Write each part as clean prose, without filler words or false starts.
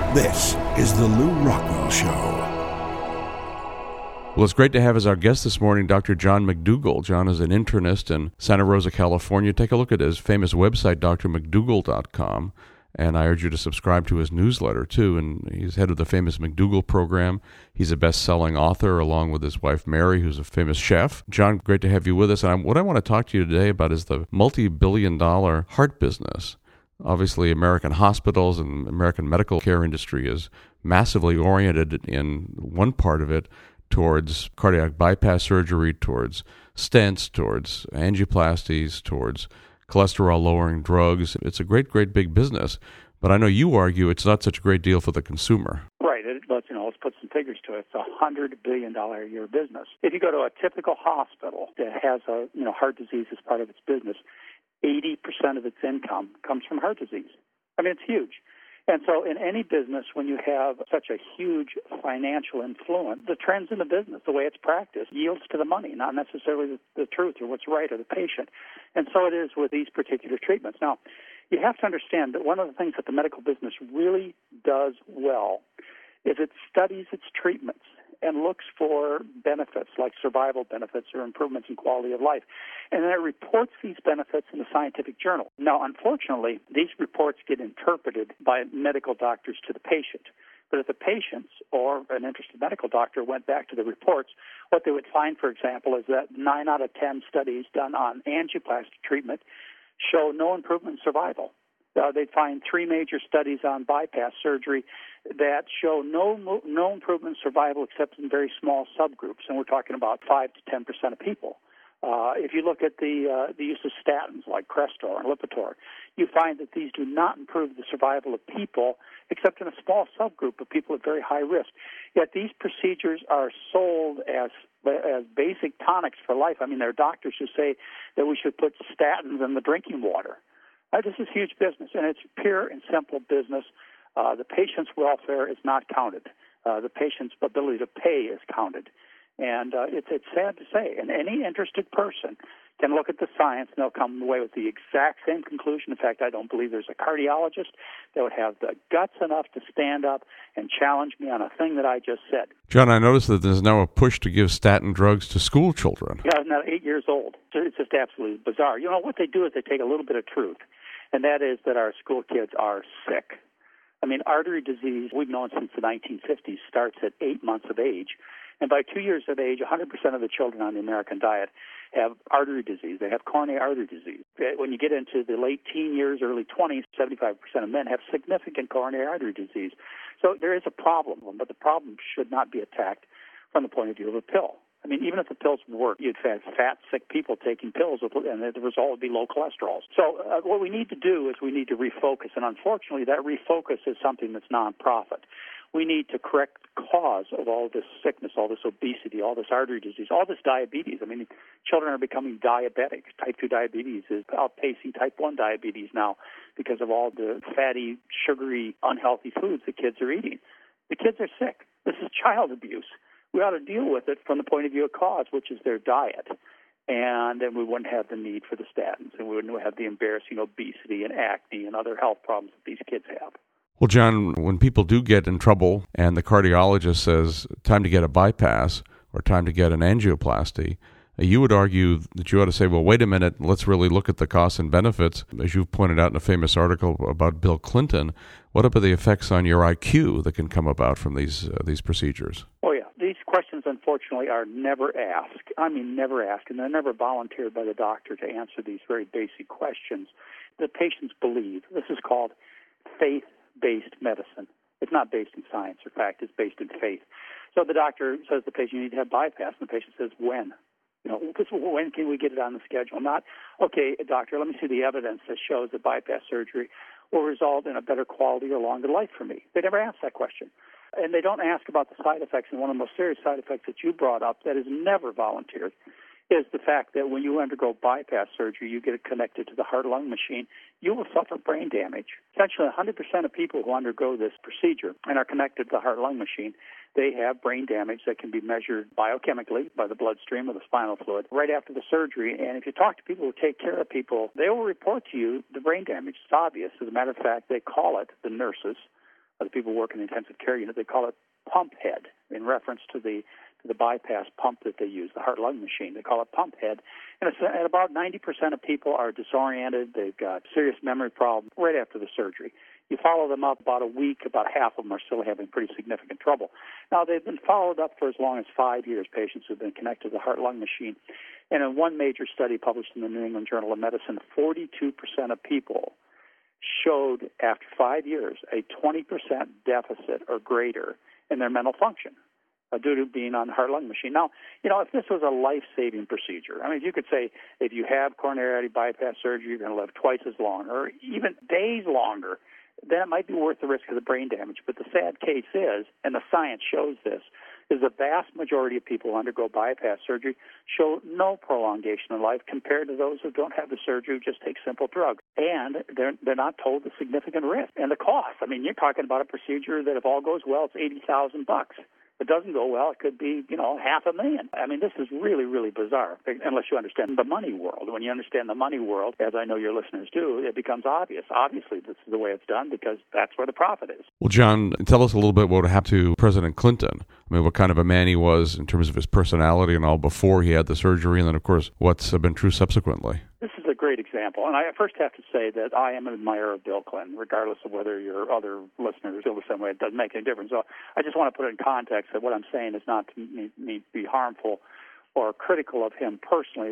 This is the Lou Rockwell Show. Well, it's great to have as our guest this morning Dr. John McDougall. John is an internist in Santa Rosa, California. Take a look at his famous website, drmcdougall.com, and I urge you to subscribe to his newsletter, too. And he's head of the famous McDougall program. He's a best-selling author, along with his wife, Mary, who's a famous chef. John, great to have you with us. And what I want to talk to you today about is the multi-billion-dollar heart business. Obviously, American hospitals and American medical care industry is massively oriented in one part of it towards cardiac bypass surgery, towards stents, towards angioplasties, towards cholesterol-lowering drugs. It's a great, great big business. But I know you argue it's not such a great deal for the consumer. Right. Let's put some figures to it. It's a $100 billion a year business. If you go to a typical hospital that has heart disease as part of its business, 80% of its income comes from heart disease. I mean, it's huge. And so in any business, when you have such a huge financial influence, the trends in the business, the way it's practiced, yields to the money, not necessarily the truth or what's right or the patient. And so it is with these particular treatments. Now, you have to understand that one of the things that the medical business really does well is it studies its treatments and looks for benefits like survival benefits or improvements in quality of life. And then it reports these benefits in the scientific journal. Now, unfortunately, these reports get interpreted by medical doctors to the patient. But if the patients or an interested medical doctor went back to the reports, what they would find, for example, is that 9 out of 10 studies done on angioplasty treatment show no improvement in survival. They'd find 3 major studies on bypass surgery that show no improvement in survival except in very small subgroups, and we're talking about 5 to 10% of people. If you look at the use of statins like Crestor and Lipitor, you find that these do not improve the survival of people except in a small subgroup of people at very high risk. Yet these procedures are sold as basic tonics for life. I mean, there are doctors who say that we should put statins in the drinking water. This is huge business, and it's pure and simple business. The patient's welfare is not counted. The patient's ability to pay is counted. And it's sad to say. And any interested person can look at the science, and they'll come away with the exact same conclusion. In fact, I don't believe there's a cardiologist that would have the guts enough to stand up and challenge me on a thing that I just said. John, I noticed that there's now a push to give statin drugs to school children. Yeah, I'm now 8 years old. It's just absolutely bizarre. You know, what they do is they take a little bit of truth, and that is that our school kids are sick. I mean, artery disease, we've known since the 1950s, starts at 8 months of age. And by 2 years of age, 100% of the children on the American diet have artery disease. They have coronary artery disease. When you get into the late teen years, early 20s, 75% of men have significant coronary artery disease. So there is a problem, but the problem should not be attacked from the point of view of a pill. I mean, even if the pills work, you'd have fat, sick people taking pills, and the result would be low cholesterol. So what we need to do is we need to refocus, and unfortunately that refocus is something that's nonprofit. We need to correct the cause of all this sickness, all this obesity, all this artery disease, all this diabetes. I mean, children are becoming diabetic. Type 2 diabetes is outpacing type 1 diabetes now because of all the fatty, sugary, unhealthy foods the kids are eating. The kids are sick. This is child abuse. We ought to deal with it from the point of view of cause, which is their diet. And then we wouldn't have the need for the statins, and we wouldn't have the embarrassing obesity and acne and other health problems that these kids have. Well, John, when people do get in trouble and the cardiologist says, time to get a bypass or time to get an angioplasty, you would argue that you ought to say, well, wait a minute, let's really look at the costs and benefits. As you've pointed out in a famous article about Bill Clinton, what about the effects on your IQ that can come about from these procedures? Oh, yeah. These questions, unfortunately, are never asked. I mean, never asked, and they're never volunteered by the doctor to answer these very basic questions. The patients believe. This is called faith-based medicine. It's not based in science or fact. It's based in faith. So the doctor says to the patient, you need to have bypass, and the patient says, when? You know, when can we get it on the schedule? Not, okay, doctor, let me see the evidence that shows that bypass surgery will result in a better quality or longer life for me. They never ask that question. And they don't ask about the side effects. And one of the most serious side effects that you brought up that is never volunteered is the fact that when you undergo bypass surgery, you get it connected to the heart-lung machine, you will suffer brain damage. Essentially, 100% of people who undergo this procedure and are connected to the heart-lung machine, they have brain damage that can be measured biochemically by the bloodstream or the spinal fluid right after the surgery. And if you talk to people who take care of people, they will report to you the brain damage. It's obvious. As a matter of fact, they call it, the nurses, the people who work in the intensive care unit, they call it pump head in reference to the bypass pump that they use, the heart-lung machine. They call it pump head. And about 90% of people are disoriented. They've got serious memory problems right after the surgery. You follow them up about a week, about half of them are still having pretty significant trouble. Now, they've been followed up for as long as 5 years, patients who've been connected to the heart-lung machine. And in one major study published in the New England Journal of Medicine, 42% of people showed, after 5 years, a 20% deficit or greater in their mental function due to being on the heart-lung machine. Now, if this was a life-saving procedure, I mean, you could say if you have coronary artery bypass surgery, you're going to live twice as long or even days longer, then it might be worth the risk of the brain damage. But the sad case is, and the science shows this, is the vast majority of people who undergo bypass surgery show no prolongation of life compared to those who don't have the surgery, who just take simple drugs. And they're not told the significant risk and the cost. I mean, you're talking about a procedure that if all goes well, it's $80,000. If it doesn't go well, it could be, $500,000. I mean, this is really, really bizarre, unless you understand the money world. When you understand the money world, as I know your listeners do, it becomes obvious. Obviously, this is the way it's done because that's where the profit is. Well, John, tell us a little bit what happened to President Clinton. I mean, what kind of a man he was in terms of his personality and all before he had the surgery, and then, of course, what's been true subsequently. This is a great example, and I first have to say that I am an admirer of Bill Clinton, regardless of whether your other listeners feel the same way. It doesn't make any difference. So I just want to put it in context that what I'm saying is not to be harmful or critical of him personally.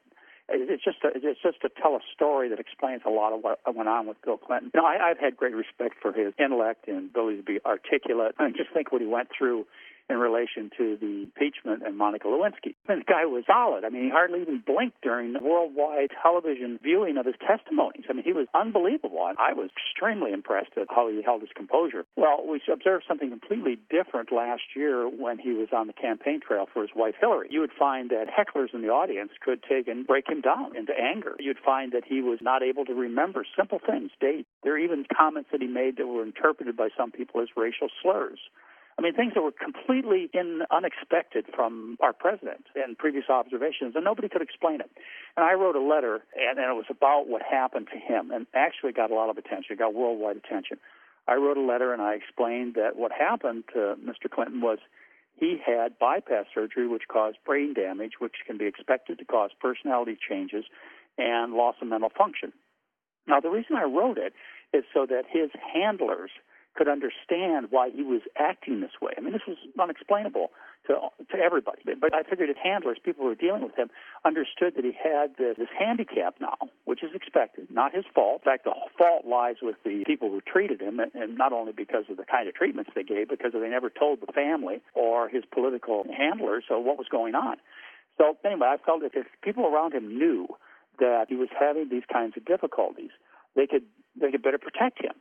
It's just to tell a story that explains a lot of what went on with Bill Clinton. I've had great respect for his intellect and ability to be articulate. I mean, just think what he went through in relation to the impeachment and Monica Lewinsky. And the guy was solid. I mean, he hardly even blinked during the worldwide television viewing of his testimonies. I mean, he was unbelievable. I was extremely impressed at how he held his composure. Well, we observed something completely different last year when he was on the campaign trail for his wife, Hillary. You would find that hecklers in the audience could take and break him down into anger. You'd find that he was not able to remember simple things, dates. There are even comments that he made that were interpreted by some people as racial slurs. I mean, things that were completely unexpected from our president and previous observations, and nobody could explain it. And I wrote a letter, and it was about what happened to him, and actually got a lot of attention. It got worldwide attention. I wrote a letter, and I explained that what happened to Mr. Clinton was he had bypass surgery, which caused brain damage, which can be expected to cause personality changes and loss of mental function. Now, the reason I wrote it is so that his handlers could understand why he was acting this way. I mean, this was unexplainable to everybody. But I figured his handlers, people who were dealing with him, understood that he had this handicap now, which is expected, not his fault. In fact, the fault lies with the people who treated him, and not only because of the kind of treatments they gave, because they never told the family or his political handlers what was going on. So anyway, I felt that if people around him knew that he was having these kinds of difficulties, they could better protect him.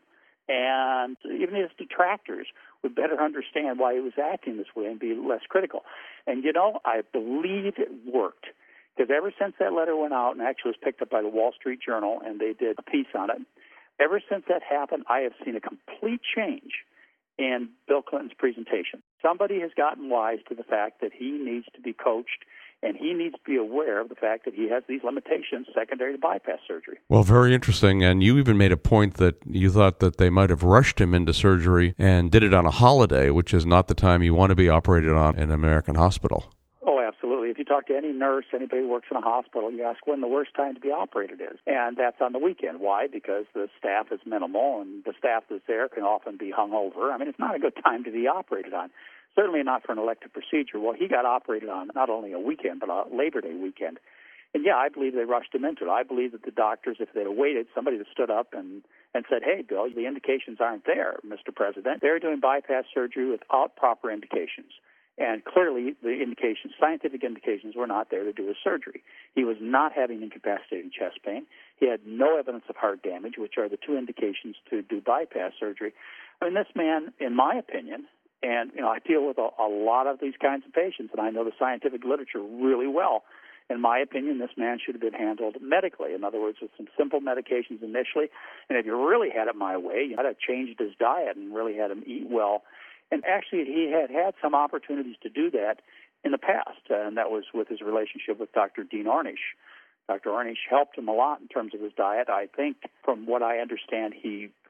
And even his detractors would better understand why he was acting this way and be less critical. And, I believe it worked. Because ever since that letter went out and actually was picked up by the Wall Street Journal and they did a piece on it, ever since that happened, I have seen a complete change in Bill Clinton's presentation. Somebody has gotten wise to the fact that he needs to be coached and he needs to be aware of the fact that he has these limitations secondary to bypass surgery. Well, very interesting. And you even made a point that you thought that they might have rushed him into surgery and did it on a holiday, which is not the time you want to be operated on in an American hospital. Oh, absolutely. If you talk to any nurse, anybody who works in a hospital, you ask when the worst time to be operated is. And that's on the weekend. Why? Because the staff is minimal, and the staff that's there can often be hungover. I mean, it's not a good time to be operated on. Certainly not for an elective procedure. Well, he got operated on not only a weekend, but a Labor Day weekend. And, I believe they rushed him into it. I believe that the doctors, if they had waited, somebody that stood up and said, hey, Bill, the indications aren't there, Mr. President. They're doing bypass surgery without proper indications. And clearly the indications, scientific indications, were not there to do his surgery. He was not having incapacitating chest pain. He had no evidence of heart damage, which are the two indications to do bypass surgery. I mean, this man, in my opinion, and, I deal with a lot of these kinds of patients, and I know the scientific literature really well. In my opinion, this man should have been handled medically. In other words, with some simple medications initially. And if you really had it my way, you had to change his diet and really had him eat well. And actually, he had some opportunities to do that in the past, and that was with his relationship with Dr. Dean Ornish. Dr. Ornish helped him a lot in terms of his diet. I think, from what I understand, he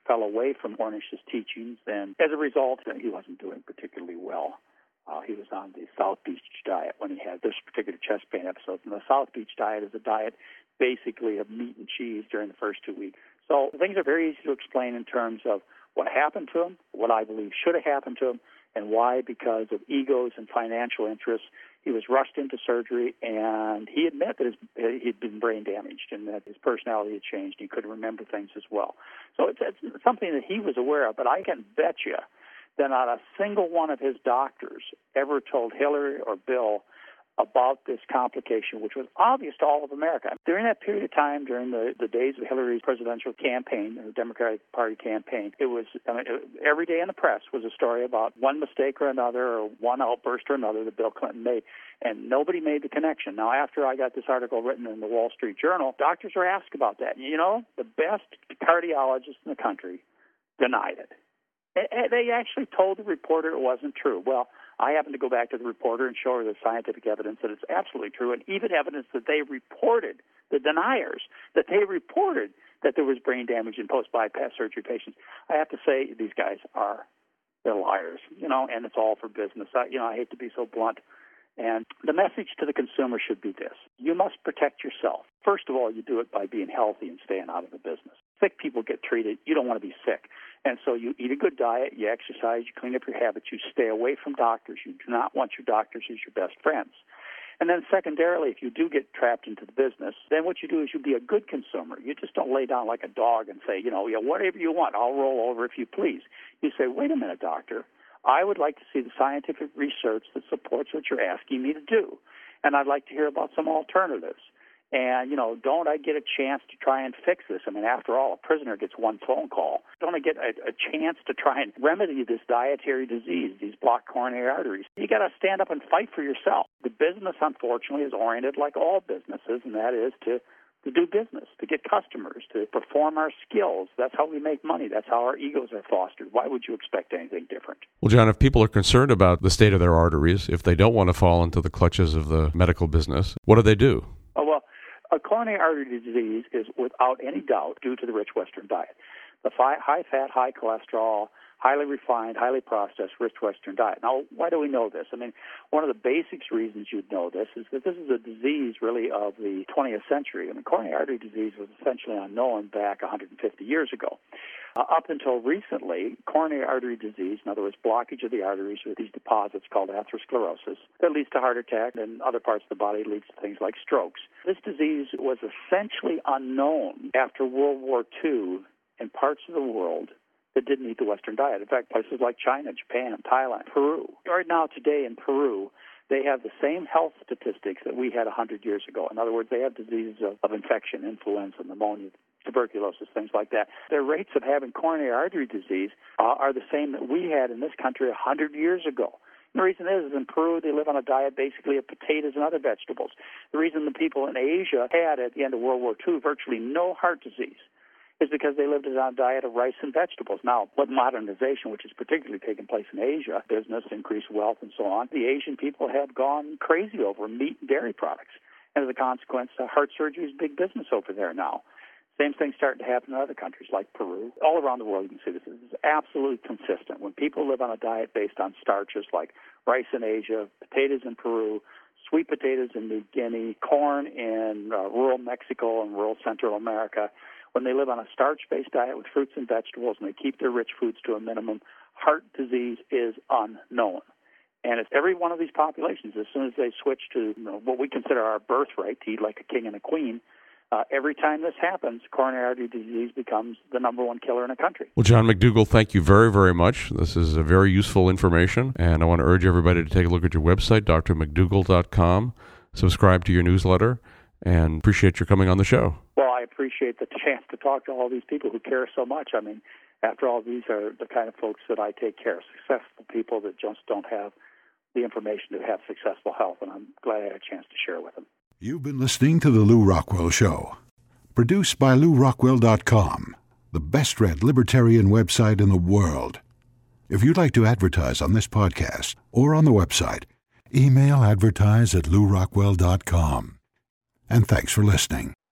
fell away from Ornish's teachings, and as a result, he wasn't doing particularly well. He was on the South Beach diet when he had this particular chest pain episode. And the South Beach diet is a diet basically of meat and cheese during the first 2 weeks. So things are very easy to explain in terms of what happened to him, what I believe should have happened to him, and why, because of egos and financial interests, he was rushed into surgery, and he admitted that he'd been brain damaged and that his personality had changed. He couldn't remember things as well. So it's something that he was aware of, but I can bet you that not a single one of his doctors ever told Hillary or Bill about this complication, which was obvious to all of America. During that period of time, during the days of Hillary's presidential campaign, the Democratic Party campaign, it was every day in the press was a story about one mistake or another, or one outburst or another that Bill Clinton made, and nobody made the connection. Now, after I got this article written in the Wall Street Journal, doctors were asked about that. You know, the best cardiologists in the country denied it. They actually told the reporter it wasn't true. Well, I happened to go back to the reporter and show her the scientific evidence that it's absolutely true, and even evidence that they reported, the deniers, that they reported that there was brain damage in post-bypass surgery patients. I have to say, these guys they're liars, and it's all for business. I hate to be so blunt. And the message to the consumer should be this: you must protect yourself. First of all, you do it by being healthy and staying out of the business. Sick people get treated. You don't want to be sick. And so you eat a good diet, you exercise, you clean up your habits, you stay away from doctors. You do not want your doctors as your best friends. And then secondarily, if you do get trapped into the business, then what you do is you be a good consumer. You just don't lay down like a dog and say, whatever you want, I'll roll over if you please. You say, wait a minute, doctor. I would like to see the scientific research that supports what you're asking me to do. And I'd like to hear about some alternatives. And, don't I get a chance to try and fix this? I mean, after all, a prisoner gets one phone call. Don't I get a chance to try and remedy this dietary disease, these blocked coronary arteries? You got to stand up and fight for yourself. The business, unfortunately, is oriented like all businesses, and that is to do business, to get customers, to perform our skills. That's how we make money. That's how our egos are fostered. Why would you expect anything different? Well, John, if people are concerned about the state of their arteries, if they don't want to fall into the clutches of the medical business, what do? A coronary artery disease is without any doubt due to the rich Western diet. The high-fat, high-cholesterol, highly refined, highly processed, rich Western diet. Now, why do we know this? I mean, one of the basic reasons you'd know this is that this is a disease really of the 20th century. I mean, coronary artery disease was essentially unknown back 150 years ago. Up until recently, coronary artery disease, in other words, blockage of the arteries with these deposits called atherosclerosis, that leads to heart attack, and other parts of the body leads to things like strokes. This disease was essentially unknown after World War II in parts of the world that didn't eat the Western diet. In fact, places like China, Japan, Thailand, Peru. Right now, today in Peru, they have the same health statistics that we had 100 years ago. In other words, they have diseases of infection, influenza, pneumonia, tuberculosis, things like that. Their rates of having coronary artery disease are the same that we had in this country 100 years ago. And the reason is in Peru, they live on a diet basically of potatoes and other vegetables. The reason the people in Asia had, at the end of World War II, virtually no heart disease is because they lived on a diet of rice and vegetables. Now, with modernization, which has particularly taken place in Asia, business, increased wealth, and so on, the Asian people have gone crazy over meat and dairy products. And as a consequence, heart surgery is big business over there now. Same thing's starting to happen in other countries like Peru. All around the world, you can see this. This is absolutely consistent. When people live on a diet based on starches like rice in Asia, potatoes in Peru, sweet potatoes in New Guinea, corn in rural Mexico and rural Central America, when they live on a starch-based diet with fruits and vegetables and they keep their rich foods to a minimum, heart disease is unknown. And it's every one of these populations, as soon as they switch to what we consider our birthright, to eat like a king and a queen, every time this happens, coronary artery disease becomes the number one killer in a country. Well, John McDougall, thank you very, very much. This is a very useful information, and I want to urge everybody to take a look at your website, drmcdougall.com, subscribe to your newsletter, and appreciate your coming on the show. Well, I appreciate the chance to talk to all these people who care so much. I mean, after all, these are the kind of folks that I take care of, successful people that just don't have the information to have successful health, and I'm glad I had a chance to share with them. You've been listening to The Lou Rockwell Show, produced by LouRockwell.com, the best-read libertarian website in the world. If you'd like to advertise on this podcast or on the website, email advertise@LouRockwell.com. And thanks for listening.